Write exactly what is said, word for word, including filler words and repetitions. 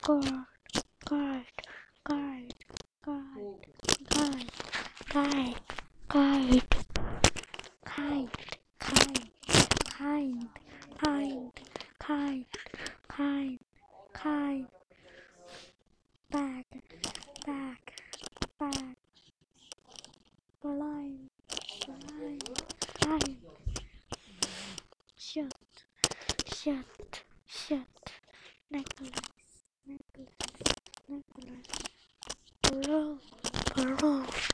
guard, guard, guard, guard, guard, guard, guard, kind, kind, kind, kind, kind, kind, kind, back, back, back, blind, blind, blind, shut, shut, shut, necklace, necklace, necklace, parole, parole,